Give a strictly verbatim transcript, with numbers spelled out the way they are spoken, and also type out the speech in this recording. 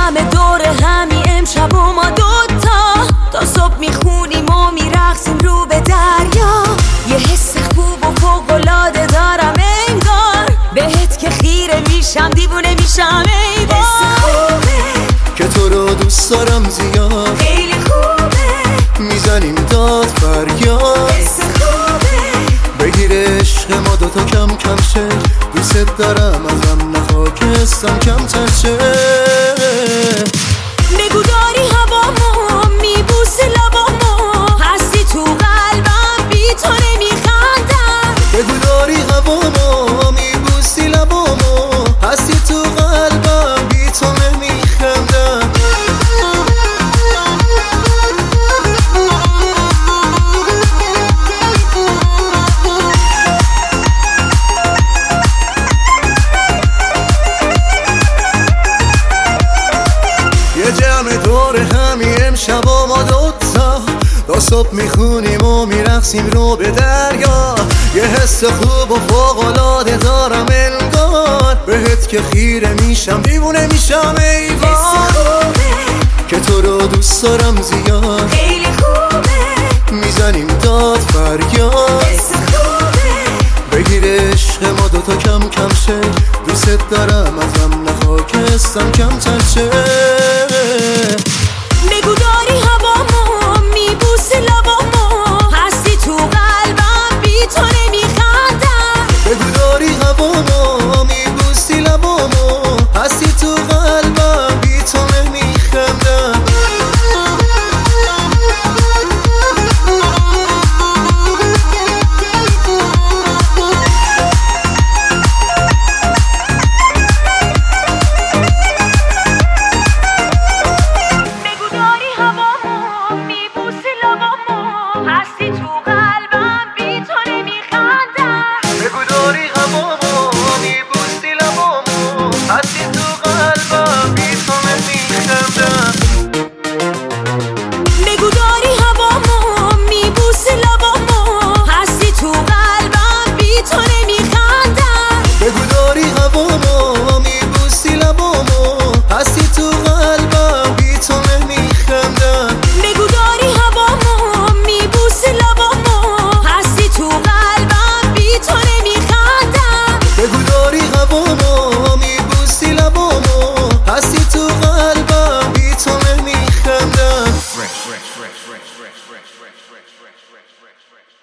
جمع دور همی امشب و ما دوتا تا صبح میخونیم و میرقصیم رو به دریا. یه حس خوب و فوق‌العاده دارم انگار، بهت که خیره میشم دیوونه میشم ای بار. حس خوبه که تو رو دوست دارم زیاد، خیلی خوبه میزنیم داد فریاد. حس خوبه بگیر عشق ما دوتا کم کم شه، دوست دارم ازم نخواکستم کمتر شه. بگو داری هوامو میبوسی لبامو، هستی تو قلبم بی تو نمیخندم. بگو داری هوامو میبوسی لبامو، هستی تو قلبم بی تو نمیخندم. یه جمع دور همی امشب و ما دوتا تا صبح میخونیم و میرقصیم رو به دریا. یه حس خوب و فوق‌العاده دارم انگار، بهت که خیره میشم دیوونه میشم ای وای. حس خوبه که تو رو دوست دارم زیاد، خیلی خوبه میزنیم داد فریاد. حس خوبه بگیر عشق ما دوتا کم کم شه، دوست دارم ازم نخواکستم کمتر شه. بگو داری هوامو میبوسی لبامو، هستی تو قلبم بی تو نمیخندم. بگو داری هوامو میبوسی لبامو، هستی تو قلبم بی تو نمیخندم. هستی تو قلبم بی تو نمیخندم. بگو داری هوامو میبوسی لبامو، هستی تو قلبم بی تو نمیخندم. بگو داری هوامو میبوسی لبامو، هستی تو قلبم بی تو نمیخندم. بگو داری هوامو میبوسی لبامو، هستی تو قلبم بی تو نمیخندم. بگو داری هوامو میبوسی لبامو، هستی تو قلبم بی تو نمیخندم. بگو داری هوامو میبوسی لبامو، هستی تو قلبم بی تو نمیخندم.